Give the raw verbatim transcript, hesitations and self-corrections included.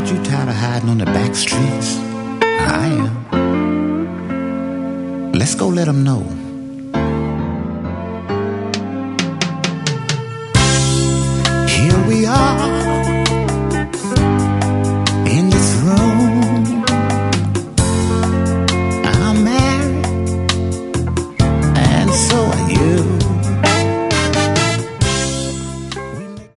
Aren't you tired of hiding on the back streets? I am. Let's go let them know. Here we are,